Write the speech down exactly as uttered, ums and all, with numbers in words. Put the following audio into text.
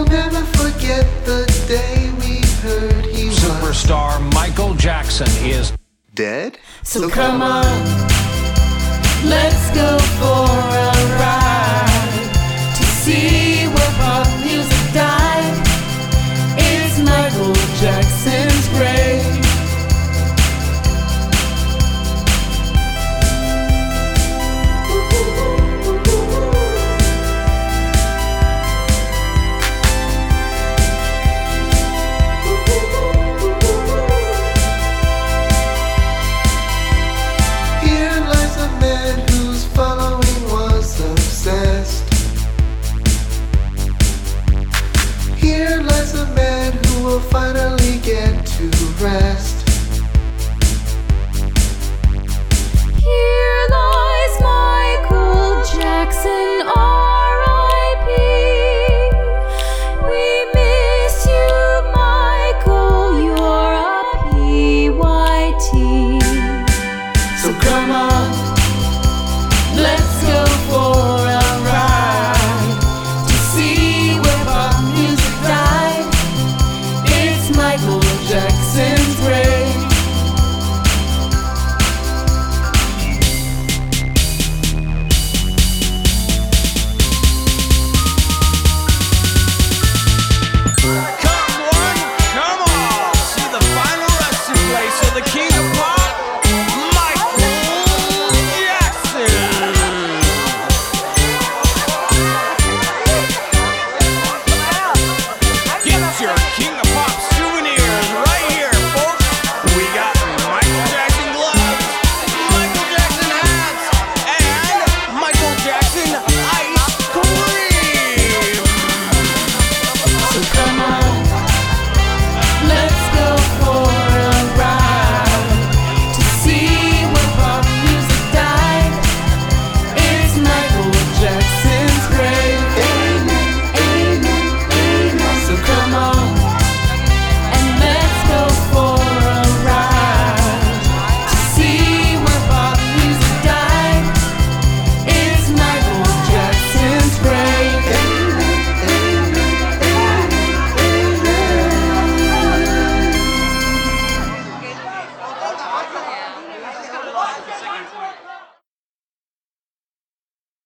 We'll never forget the day we heard he was Superstar Michael Jackson is dead. So come on, let's go for a ride to see where pop music died. It's Michael Jackson's grave. Here lies a man who will finally get to rest.